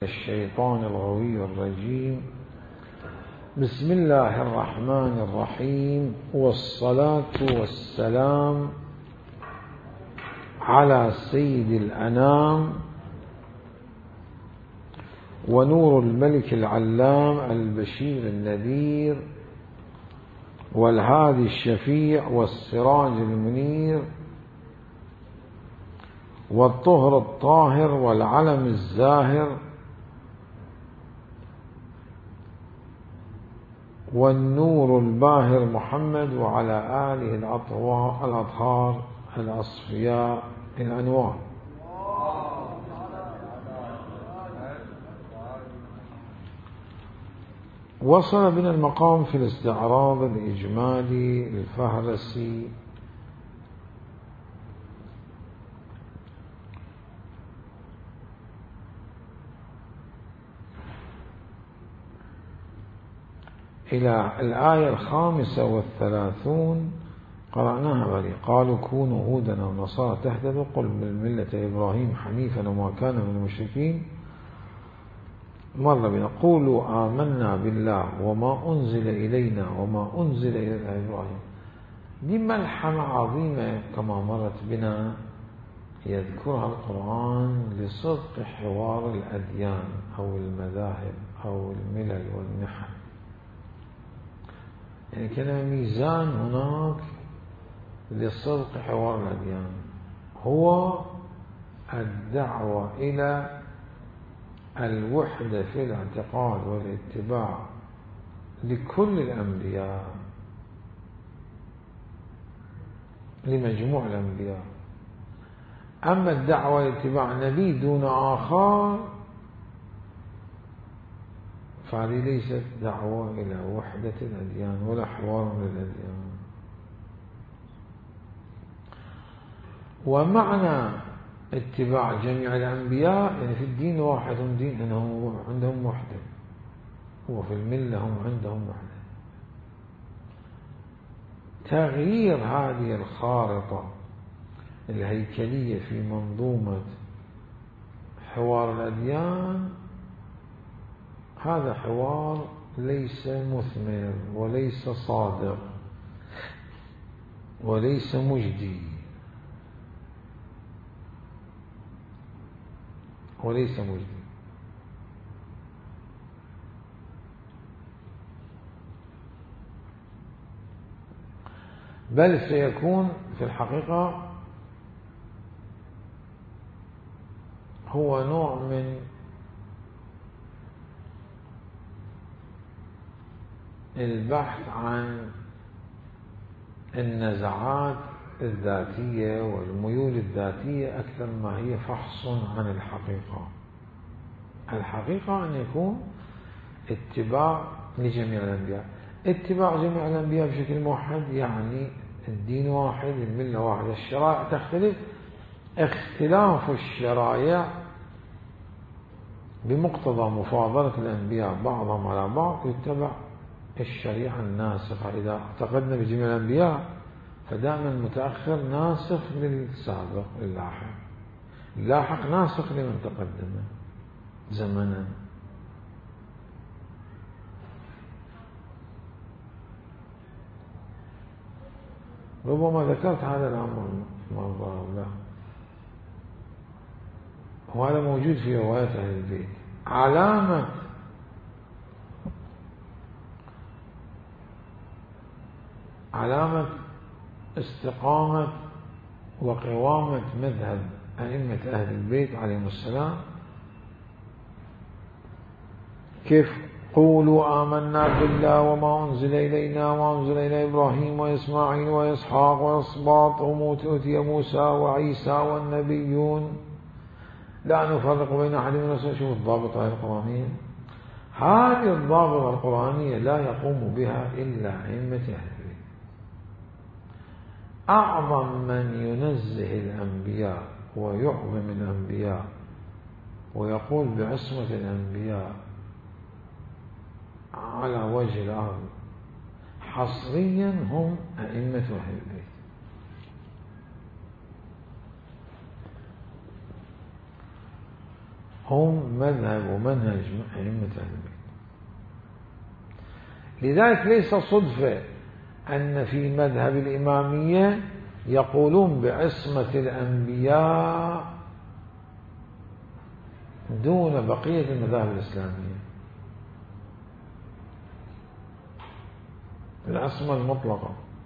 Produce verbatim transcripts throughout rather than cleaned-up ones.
الشيطان الغوي الرجيم. بسم الله الرحمن الرحيم، والصلاة والسلام على سيد الأنام ونور الملك العلام البشير النذير والهادي الشفيع والسراج المنير والطهر الطاهر والعلم الزاهر والنور الباهر محمد وعلى آله الأطهار الأصفياء الأنوار. وصل بنا المقام في الاستعراض الإجمالي الفهرسي إلى الآية الخامسة والثلاثون، قرأناها بلي. قالوا كونوا هودا أو نصارى تهتدوا قل بالملة إبراهيم حنيفا وما كان من المشركين. مر بنا قولوا آمنا بالله وما أنزل إلينا وما أنزل إلى إبراهيم. دي ملحمة عظيمة كما مرت بنا يذكرها القرآن لصدق حوار الأديان أو المذاهب أو الملل والنحل. يعني كان ميزان هناك لصدق حوار الأديان هو الدعوة إلى الوحدة في الاعتقاد والاتباع لكل الأنبياء، لمجموع الأنبياء. أما الدعوة لاتباع نبي دون آخر فهذه ليست دعوة إلى وحدة الأديان ولا حوار للأديان. ومعنى اتباع جميع الأنبياء يعني في الدين واحد، هم دين أنهم عندهم وحدة، وفي الملة هم عندهم وحدة. تغيير هذه الخارطة الهيكلية في منظومة حوار الأديان هذا حوار ليس مثمر وليس صادق وليس مجدي وليس مجدي. بل سيكون في الحقيقة هو نوع من البحث عن النزعات الذاتية والميول الذاتية أكثر ما هي فحص عن الحقيقة. الحقيقة أن يكون اتباع لجميع الأنبياء. اتباع جميع الأنبياء بشكل موحد يعني الدين واحد، الملة واحدة، الشرائع تختلف. اختلاف الشرائع بمقتضى مفاضلة الأنبياء بعضهم على بعض يتبع الشريعة الناسخة. إذا اعتقدنا بجميع الأنبياء فدائما المتأخر ناسخ للسابق للاحق، اللاحق ناسخ لمن تقدم زمنا. ربما ذكرت هذا الأمر مرة لا، وهذا موجود في روايات أهل البيت. علامة علامة استقامة وقوامة مذهب أئمة أهل البيت عليهم السلام كيف قولوا آمنا بالله وما أنزل إلينا وما أنزل إلى إبراهيم وإسماعيل وإسحاق وأسباط وأوتي موسى وعيسى والنبيون لا نفرق بين أحد من الرسل. شوف الضابطة القرآنية. هذه الضابطة القرآنية لا يقوم بها إلا أئمة أهل البيت. أعظم من ينزه الأنبياء ويعظم الأنبياء ويقول بعصمة الأنبياء على وجه الأرض حصريا هم أئمة أهل البيت. هم مذهب ومنهج أئمة أهل البيت. لذلك ليس صدفة أن في مذهب الإمامية يقولون بعصمة الأنبياء دون بقية المذاهب الإسلامية، العصمة المطلقة،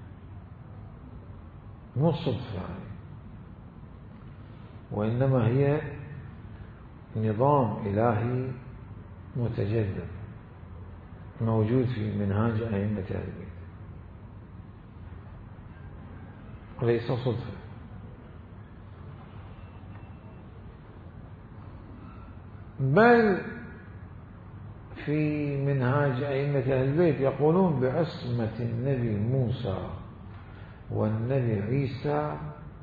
مو صدفة، وإنما هي نظام إلهي متجدد موجود في منهاج أئمة أهل البيت، وليس صدفة. بل في منهاج أئمة أهل البيت يقولون بعصمة النبي موسى والنبي عيسى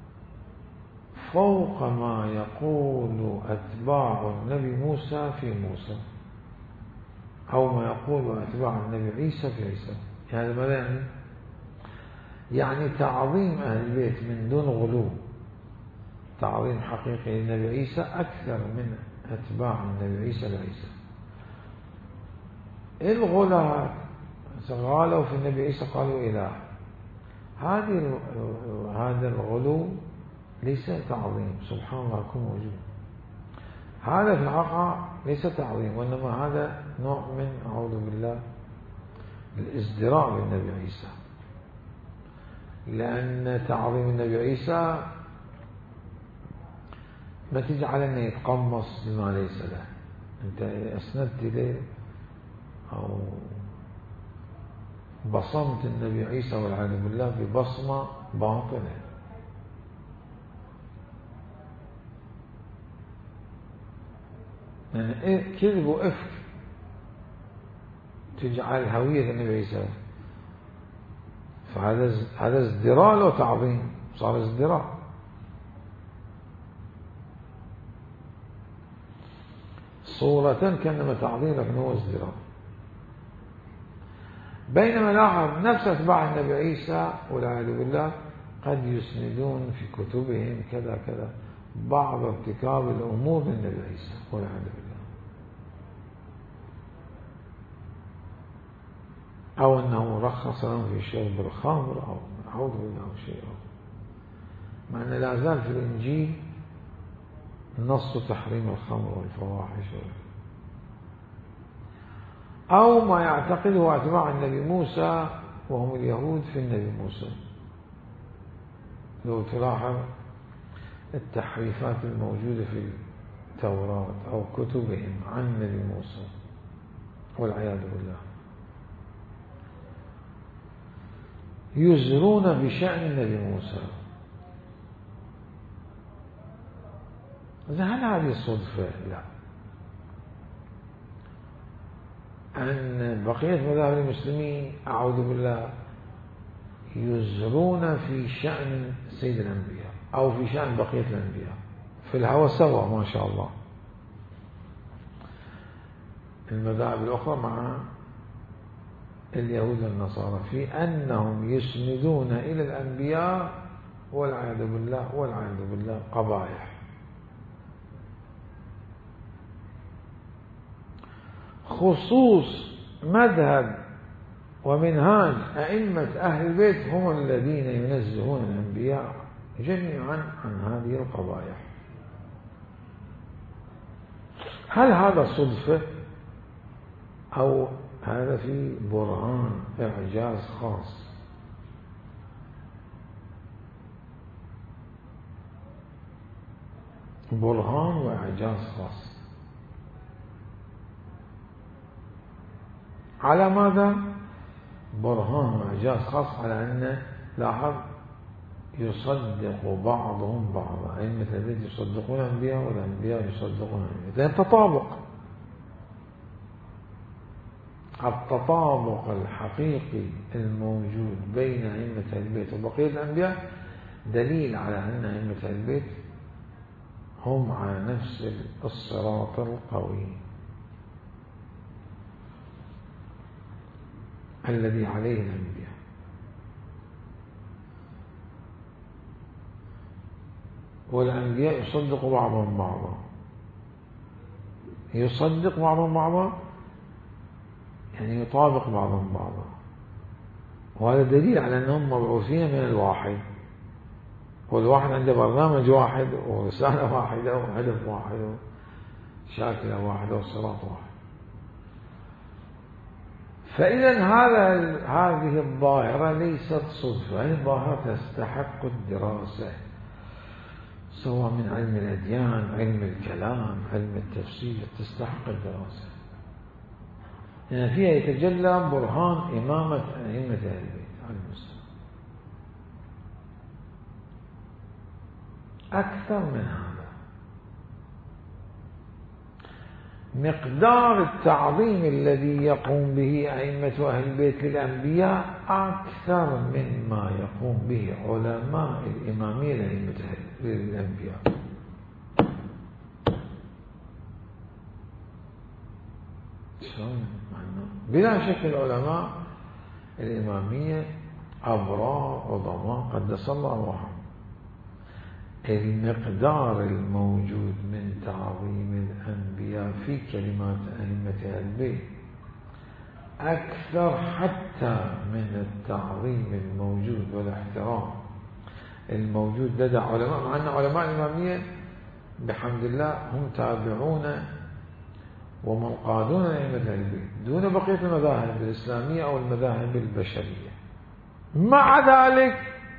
فوق ما يقول أتباع النبي موسى في موسى، أو ما يقول أتباع النبي عيسى في عيسى. هذا ماذا يعني؟ يعني تعظيم أهل البيت من دون غلو، تعظيم حقيقي للنبي عيسى أكثر من أتباع النبي عيسى لعيسى. الغلاة قالوا في النبي عيسى قالوا إله، هذه هذا الغلو ليس تعظيم، سبحان الله يكون موجود. هذا في الحقيقة ليس تعظيم، وإنما هذا نوع من أعوذ بالله الازدراء بالنبي عيسى، لأن تعظيم النبي عيسى ما تجعل أنه يتقمص بما ليس له، أنت أسندت إليه أو بصمت النبي عيسى والعياذ بالله ببصمة باطلة. يعني إيه كذب وإفك تجعل هوية النبي عيسى، فهذا هذا ازدراء له تعظيم، صار ازدراء. صورة كأنما تعظيم لكن هو ازدراء. بينما لاحظ نفس أتباع النبي عيسى والعياذ بالله قد يسندون في كتبهم كذا كذا بعض ارتكاب الأمور للنبي عيسى والعياذ بالله، أو أنه رخص لهم في شرب الخمر أو أعوذ بالله أو شيء، مع أن لا زال في الإنجيل نص تحريم الخمر والفواحش، أو ما يعتقده أتباع النبي موسى وهم اليهود في النبي موسى. لو تلاحظ التحريفات الموجودة في التوراة أو كتبهم عن النبي موسى والعياذ بالله، يزرون بشأن النبي موسى. هل هذه صدفة؟ لا. أن بقية مذاهب المسلمين أعوذ بالله يزرون في شأن سيد الأنبياء أو في شأن بقية الأنبياء في الهوى سوا ما شاء الله. المذاهب الأخرى مع اليهود والنصارى في أنهم يسندون إلى الأنبياء والعياذ بالله والعياذ بالله قبائح. خصوص مذهب ومنهاج أئمة أهل البيت هم الذين ينزهون الأنبياء جميعا عن هذه القبائح. هل هذا صدفة أو هذا في برهان إعجاز خاص؟ برهان وإعجاز خاص على ماذا؟ برهان وإعجاز خاص على أن لاحظ يصدق بعضهم بعضا، أئمة البيت يصدقون الأنبياء والأنبياء يصدقون الأئمة، لأن تطابق، التطابق الحقيقي الموجود بين أئمة البيت وبقية الأنبياء دليل على أن أئمة البيت هم على نفس الصراط القوي الذي عليه الأنبياء. والأنبياء يصدق بعضهم بعضا، يصدق بعضهم بعضا، يعني يطابق بعضهم بعضا. وهذا دليل على أنهم مبعوثين من الواحد، والواحد عنده برنامج واحد ورسالة واحدة وهدف واحد وشاكلة واحدة وصراط واحد. فإذا هذا هذه الظاهرة ليست صدفة، هذه الظاهرة تستحق الدراسة، سواء من علم الأديان، علم الكلام، علم التفسير، تستحق الدراسة. لأن فيها يتجلى برهان إمامة أئمة أهل البيت عليهم السلام. أكثر من هذا، مقدار التعظيم الذي يقوم به أئمة أهل البيت للأنبياء أكثر مما يقوم به علماء الإمامية لأئمة للأنبياء. بلا شك العلماء الإمامية أبرار عظماء قدس الله روحهم. المقدار الموجود من تعظيم الأنبياء في كلمات أئمة أهل البيت أكثر حتى من التعظيم الموجود والاحترام الموجود لدى علماء، مع أن علماء الإمامية بحمد الله هم تابعون ومنقادون أئمة أهل البيت دون بقية المذاهب الإسلامية أو المذاهب البشرية. مع ذلك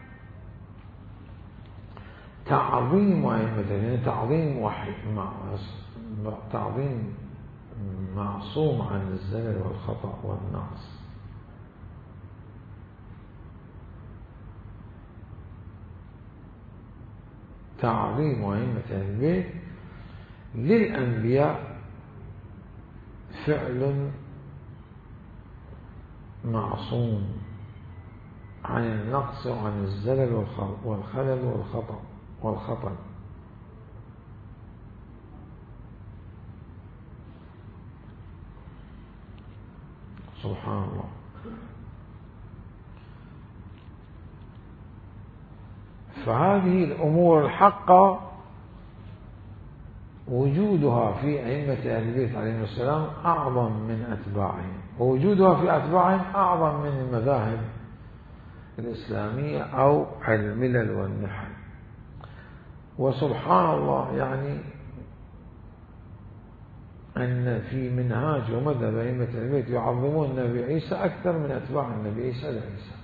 تعظيم أئمة يعني تعظيم وحي مع تعظيم معصوم عن الزلل والخطأ والنقص. تعظيم أئمة البيت للأنبياء فعل معصوم عن النقص وعن الزلل والخلل والخطأ والخطأ. سبحان الله. فهذه الأمور الحقة وجودها في أئمة أهل البيت عليهم السلام أعظم من أتباعهم، ووجودها في أتباعهم أعظم من المذاهب الإسلامية أو الملل والنحل. وسبحان الله يعني أن في منهاج ومذهب أئمة البيت يعظمون النبي عيسى أكثر من أتباع النبي عيسى لعيسى.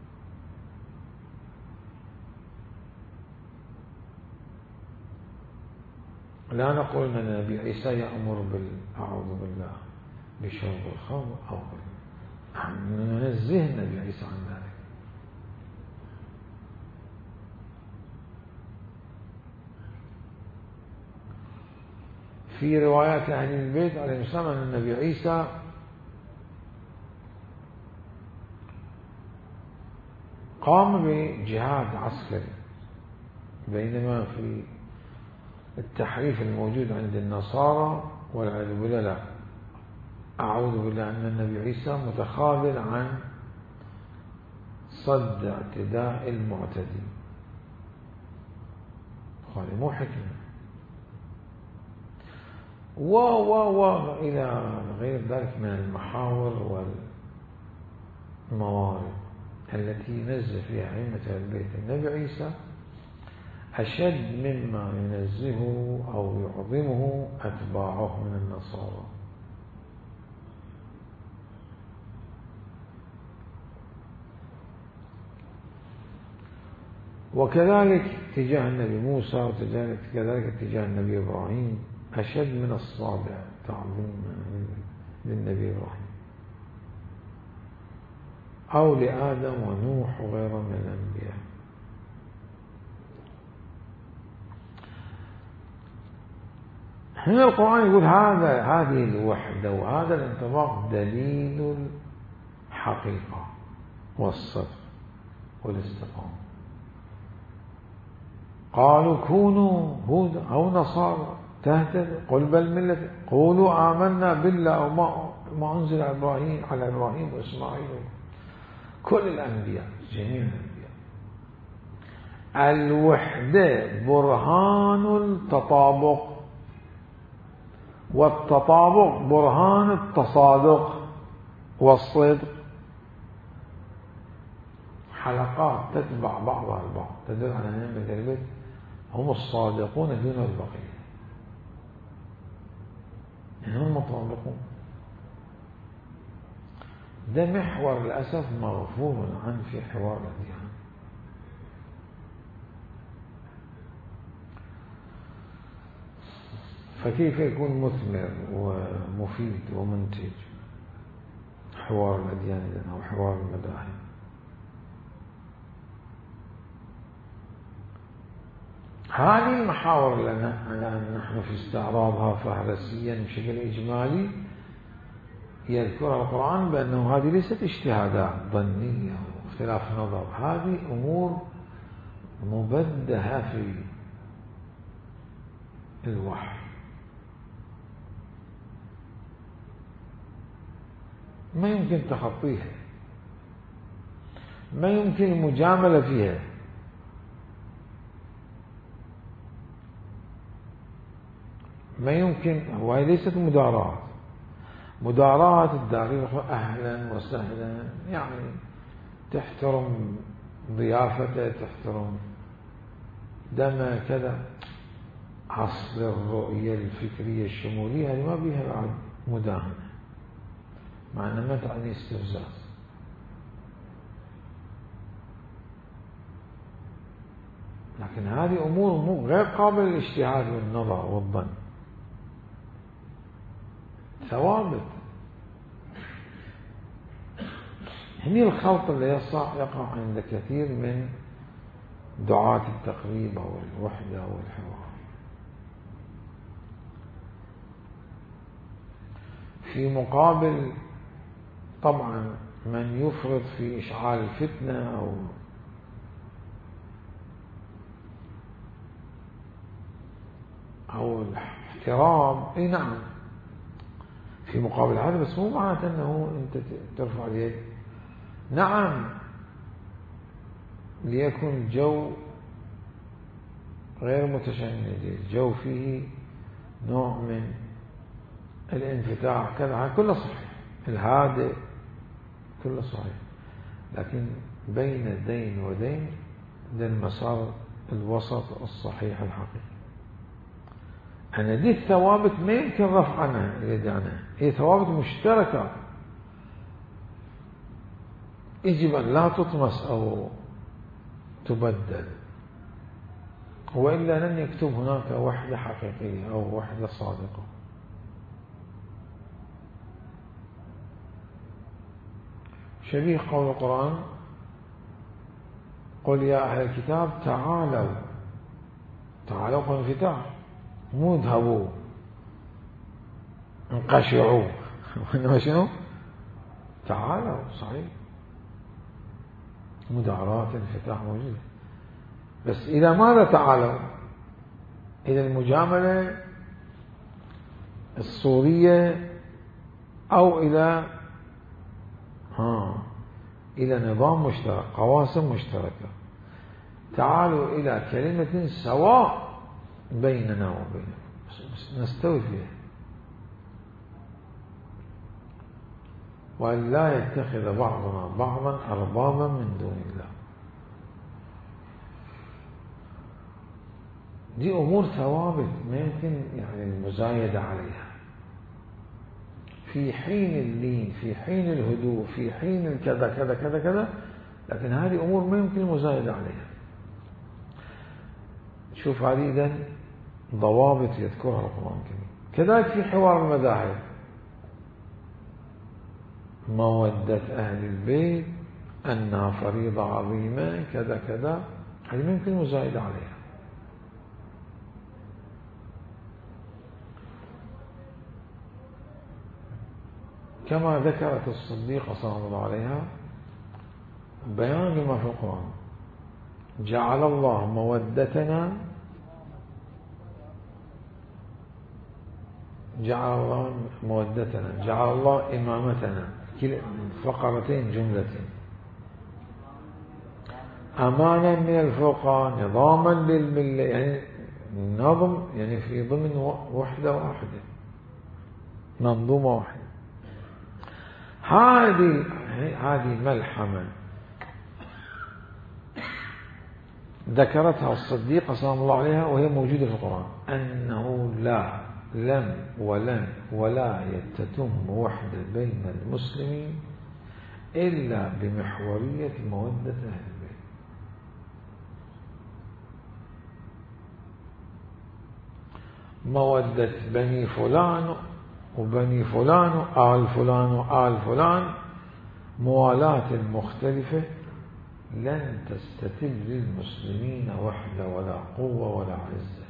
لا نقول أن النبي عيسى يأمر بالأعوذ بالله بشرب الخمر أو ننزه النبي عيسى عن ذلك. في روايات أهل البيت عليه السلام أن النبي عيسى قام بجهاد عسكري، بينما في التحريف الموجود عند النصارى والعياذ بالله لا، أعوذ بالله أن النبي عيسى متخاذل عن صد اعتداء المعتدين. قال مو حكمة و و و إلى غير ذلك من المحاور والموارد التي ينزه فيها أئمة البيت النبي عيسى أشد مما ينزهه أو يعظمه أتباعه من النصارى. وكذلك تجاه النبي موسى، وكذلك تجاه النبي إبراهيم أشد من الصابع تعظيما للنبي إبراهيم، أو لآدم ونوح وغيره من الأنبياء. هنا القرآن يقول هذا هذه الوحدة وهذا الانطباق دليل الحقيقة والصدق والاستقامة. قالوا كونوا هود أو نصارى تهتدوا قل بل ملة قولوا آمنا بالله وما ما أنزل على إبراهيم على إبراهيم وإسماعيل كل الأنبياء جميع الأنبياء. الوحدة برهان التطابق والتطابق برهان التصادق والصدق، حلقات تتبع بعضها البعض تدل على أن أهل البيت هم الصادقون دون البقية، يعني هم مطابقون. ده محور للأسف مغفور عنه في حوار الأديان. فكيف يكون مثمر ومفيد ومنتج حوار الأديان إذن أو حوار المذاهب؟ هذه المحاور لنا الآن نحن في استعراضها فهرسيا بشكل إجمالي يذكرها القرآن بأنه هذه ليست اجتهادات ظنية واختلاف نظر، هذه أمور مبدهة في الوحي، ما يمكن تخطيها، ما يمكن المجاملة فيها، ما يمكن. هو ليست مداراة، مداراة الدارين أهلا وسهلا، يعني تحترم ضيافته، تحترم دم كذا. أصل الرؤية الفكرية الشمولية هذه ما بيها بعد مداهنة، مع أنها ما تعني استفزاز. لكن هذه أمور غير قابلة للاجتهاد والنظر والظن، ثوابت. هني الخلط اللي يقع عند كثير من دعاة التقريب أو الوحدة أو الحوار. في مقابل طبعا من يفرط في إشعال الفتنة أو أو الاحترام، اي نعم في مقابل هذا، بس مو معناته أنه أنت ترفع اليد. نعم ليكن الجو غير متشنج، الجو فيه نوع من الانفتاح كذا، كله صحيح، الهادئ كله صحيح، لكن بين دين ودين ده المسار الوسط الصحيح الحقيقي. أنا دي الثوابت ما يمكن رفع عنها اليد عنها، هي ثوابت مشتركة يجب أن لا تطمس أو تبدل، وإلا لن يكتب هناك وحدة حقيقية أو وحدة صادقة. شبيه قول القرآن: قل يا أهل الكتاب تعالوا، تعالوا قل انفتاح، مو اذهبوا انقشعوا وإنما شنو؟ تعالوا. صحيح مداراة انفتاح موجودة، بس إلى ماذا تعالوا؟ إلى المجاملة الصورية أو إلى ها إلى نظام مشترك، قواسم مشتركة. تعالوا إلى كلمة سواء بيننا وبينكم نستوي فيها، وأن لا يتخذ بعضنا بعضا أربابا من دون الله. دي أمور ثوابت ما يمكن يعني المزايدة عليها، في حين اللين، في حين الهدوء، في حين الكذا كذا كذا كذا، لكن هذه أمور ما يمكن المزايدة عليها. شوف هذه إذن ضوابط يذكرها القرآن الكريم. كذلك في حوار المذاهب، مودة أهل البيت أنها فريضة عظيمة كذا كذا، هذه ما يمكن المزايدة عليها. كما ذكرت الصديقة صلى الله عليها بيان لما في القرآن: جعل الله مودتنا، جعل الله مودتنا، جعل الله إمامتنا، فقرتين جملتين، أمانا من الفوقان، نظاما للملة، يعني نظم يعني في ضمن وحدة واحدة. منظومة واحدة. هذه هذه ملحمة ذكرتها الصديقة سلام الله عليها وهي موجودة في القرآن، أنه لا لم ولن ولا يتتم وحدة بين المسلمين إلا بمحورية مودة أهل البيت. مودة بني فلان وبني فلان وآل فلان وآل فلان موالاة مختلفة لن تستتب للمسلمين وحدة ولا قوة ولا عزة.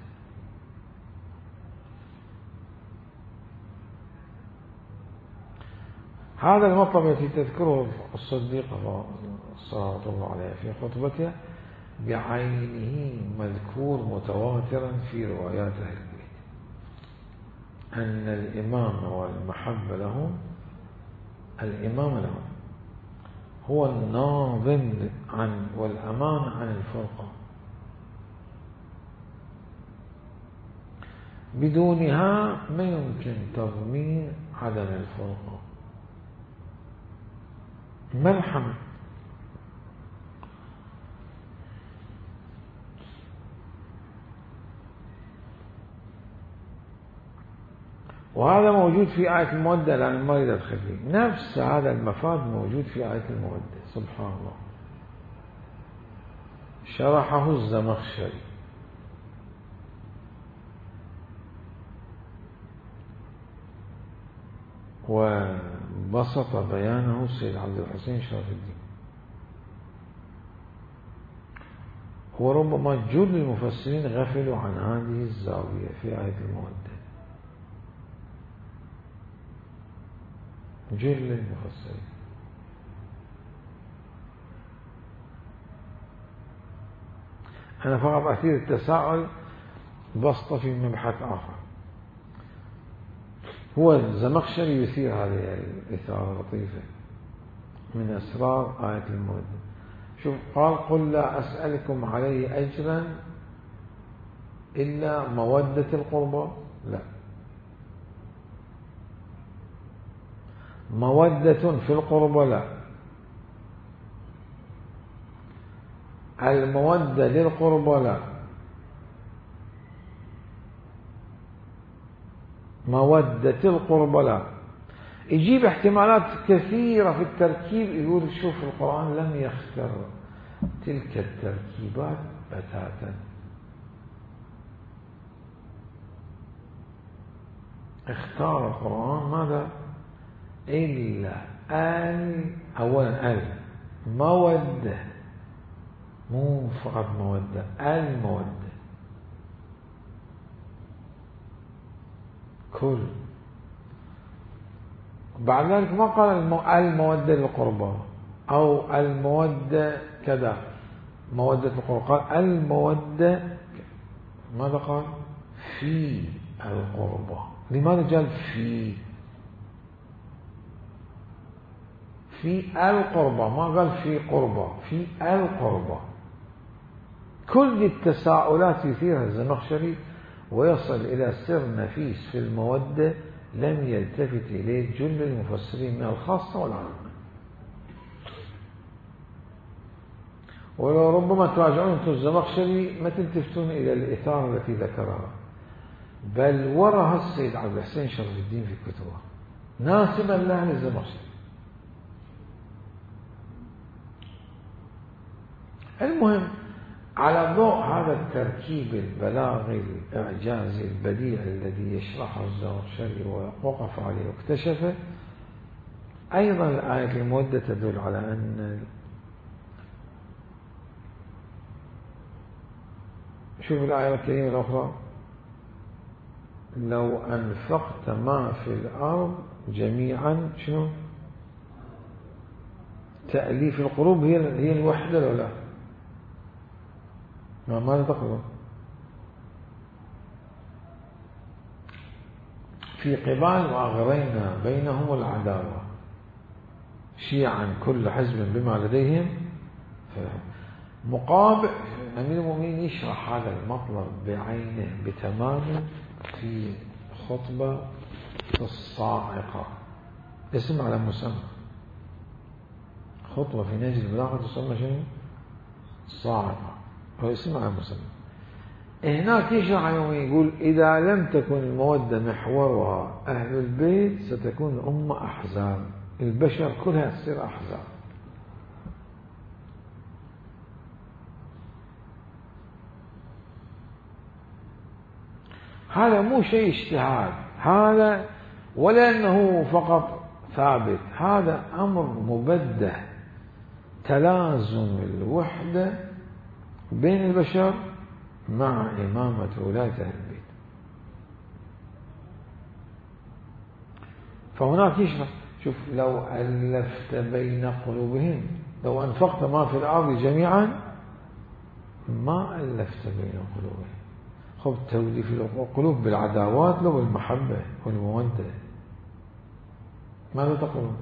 هذا المطلب الذي تذكره الصديقة صلى الله عليه في خطبته بعينه مذكور متواترا في روايات أهل البيت أن الإمام والمحبة لهم، الإمام لهم هو الناظم عن والأمان عن الفرقة، بدونها ما يمكن تضمين عدم الفرقة. ملحمة وهذا موجود في آية المودة، لأن ما يريد أدخل فيه. نفس هذا المفاد موجود في آية المودة. سبحان الله. شرحه الزمخشري وبسط بيانه السيد عبد الحسين شرف الدين. وربما جل المفسرين غفلوا عن هذه الزاوية في آية المودة، جل المفسرين. أنا فقط أثير التساؤل بسط في مبحث آخر. هو الزمخشري يثير هذه الإثارة اللطيفة من أسرار آية المودة. شوف قال قل لا أسألكم عليه أجرا إلا مودة القربى. لا، مودة في القربى لا، المودة للقربى لا، مودة القربى لا. يجيب احتمالات كثيرة في التركيب. يقول شوف القرآن لم يختر تلك التركيبات بتاتا، اختار القرآن ماذا؟ إلا ال أولا المودة، مو فقط مودة، المودة كل. بعد ذلك ما قال المودة للقربى أو المودة كذا مودة القربى، قال المودة. ماذا قال؟ في القربى. لماذا قال في؟ في القربى، ما قال في قربى، في القربى. كل التساؤلات يثيرها الزمخشري ويصل إلى سر نفيس في المودة لم يلتفت إليه جل المفسرين من الخاصة والعامة. ولو ربما تراجعون انتم الزمخشري ما تلتفتون إلى الإثارة التي ذكرها، بل ورها السيد عبد الحسين شرف الدين في كتبه ناسبا له للزمخشري. المهم على ضوء هذا التركيب البلاغي الإعجازي البديع الذي يشرحه الزمخشري ووقف عليه واكتشفه، أيضا الآية المودة تدل على أن شوف الآية الكريمة الأخرى لو أنفقت ما في الأرض جميعا شنو؟ تأليف القلوب هي هي الوحدة ولا لا؟ ما ماذا تقول؟ في قبال وأغرينا بينهم العداوة شيعا كل حزب بما لديهم. مقابل أمير المؤمنين يشرح هذا المطلب بعينه بتمامه في خطبة الصاعقة، اسم على مسمى، خطوة في نهج البلاغة تسمى شنو؟ الصاعقة، هو اسم على مسمى. هناك يشرح يوم يقول إذا لم تكن المودة محورها أهل البيت ستكون الأمة أحزاب، البشر كلها تصير أحزاب. هذا مو شيء اجتهاد، هذا ولا أنه فقط ثابت، هذا أمر مبدأ، تلازم الوحدة بين البشر مع إمامة ولاية أهل البيت. فهناك يشرح، شوف لو ألفت بين قلوبهم، لو أنفقت ما في الأرض جميعا ما ألفت بين قلوبهم. خب توليف القلوب بالعداوات لو بالمحبة والمودة، ماذا تقولون؟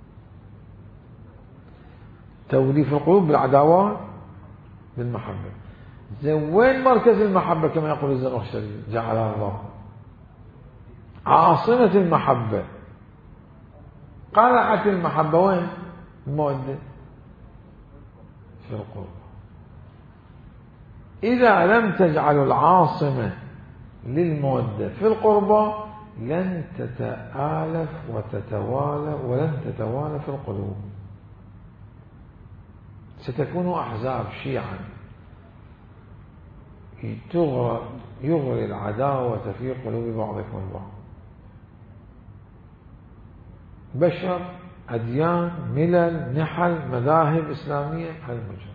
توليف القلوب بالعداوات بالمحبة، زين وين مركز المحبة كما يقول الزمخشري جعلها الله؟ عاصمة المحبة، قلعة المحبة وين؟ المودة في القلوب. إذا لم تجعل العاصمة للمودة في القربى لن تتآلف وتتوالى ولن تتوالى في القلوب، ستكون أحزاب شيعا يغري العداوة في قلوب بعضكم البعض، بشر، أديان، ملل، نحل، مذاهب إسلامية، هالمجرى.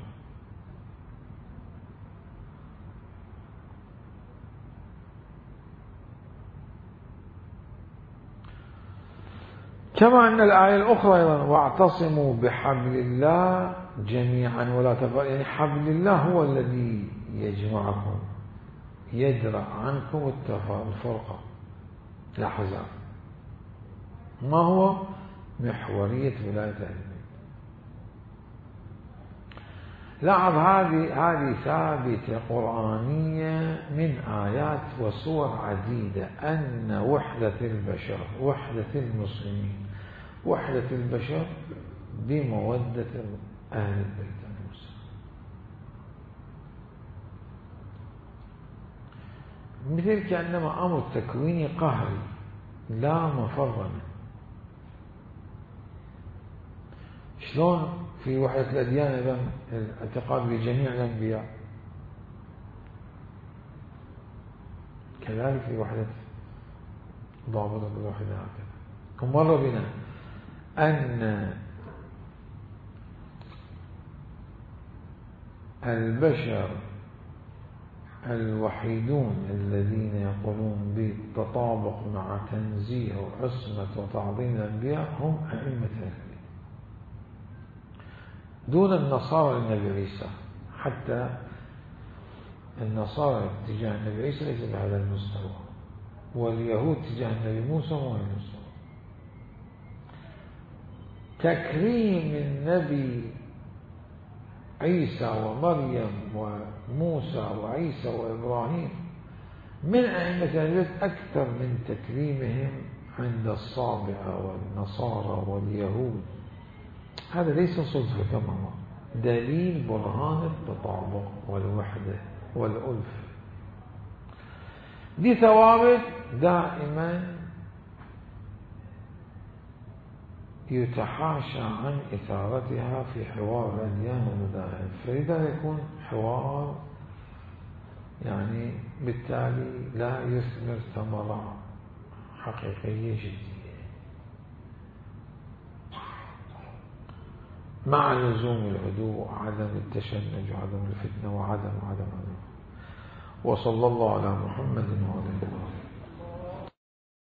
كما أن الآية الأخرى أيضا واعتصموا بحبل الله جميعا ولا تفرقوا، يعني حبل الله هو الذي يجمعكم، يدرأ عنكم الفرقة الأحزاب. ما هو؟ محورية ولاية أهل البيت. لاحظ هذه هذه ثابتة قرآنية من آيات وسور عديدة، أن وحدة البشر، وحدة المسلمين، وحدة البشر بمودة أهل البيت المسلمين. مثل كأنما أمر تكويني قهري لا مفر منه. شلون في وحدة الأديان إذن الاعتقاد بجميع الأنبياء، كذلك في وحدة ضابطة بالوحدة هكذا. مر بنا أن البشر الوحيدون الذين يقولون بالتطابق مع تنزيه وعصمة وتعظيم الأنبياء هم أئمة الأنبياء، دون النصارى للنبي عيسى. حتى النصارى تجاه النبي عيسى ليس بهذا المستوى، واليهود تجاه النبي موسى هو المستوى. تكريم النبي عيسى ومريم وموسى وعيسى وإبراهيم من أئمة البيت أكثر من تكريمهم عند الصابئة والنصارى واليهود. هذا ليس صدفة، كما هو دليل برهان التطابق والوحدة والألف. دي ثوابت دائما يتحاشى عن إثارتها في حوار الأديان والمذاهب، فإذا يكون حوار يعني بالتالي لا يثمر ثمرة حقيقية جدية، مع لزوم الهدوء، عدم التشنج وعدم الفتنة وعدم عدم عدم. وصلى الله على محمد وعلى آله.